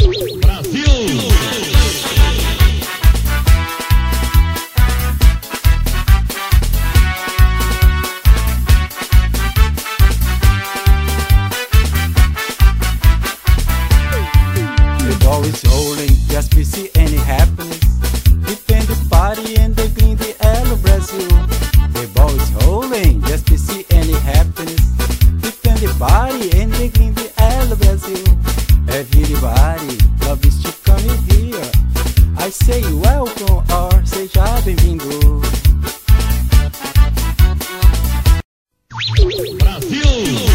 Ball is rolling, just we see any happiness. Defend the party and the green the yellow Brazil. The ball is rolling, just we see any happiness. Defend the party and the green the yellow Brazil. Everybody love is to come here. I say welcome or seja bem-vindo. Brasil!